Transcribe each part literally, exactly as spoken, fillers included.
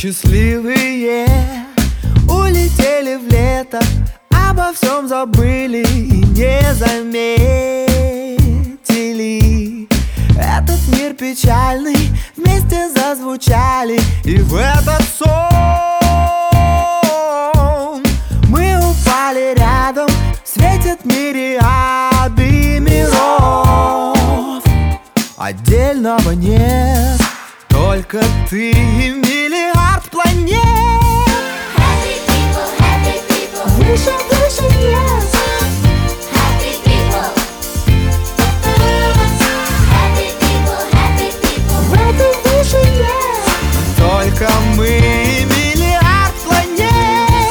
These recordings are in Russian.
Счастливые улетели в лето, обо всем забыли и не заметили. Этот мир печальный вместе зазвучали, и в этот сон мы упали рядом. Светят мириады миров, отдельного нет, только ты и миллиард планет. Happy people, happy people, Выше, выше, yes. happy people. Happy people, happy people. В этой выше, yes. Только мы и миллиард планет.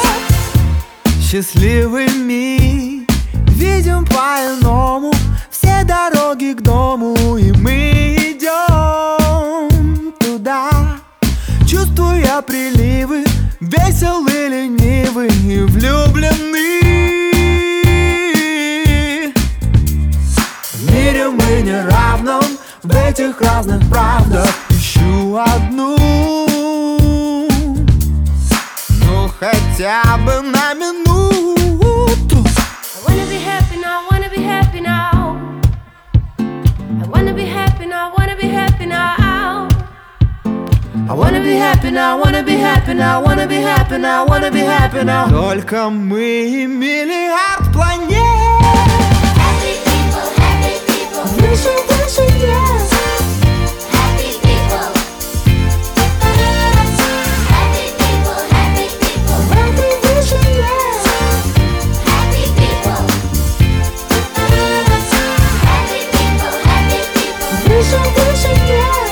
Счастливыми видим по-иному все дороги к дому, и мы идем туда, чувствуя приливы, веселы, ленивы и влюблены. В мире мы не равном, в этих разных правдах ищу одну, ну хотя бы на минуту. I wanna be happy now, wanna be happy now. I wanna be happy now, wanna be happy now. I wanna be happy now, wanna be happy now, wanna be happy now, wanna be happy now. Только мы и миллиард планет. Happy people, happy people. Выше, выше, yes. Happy people. Happy people, happy people. В этой выше, yes. Happy people. Happy people, happy people. Выше, выше, yes.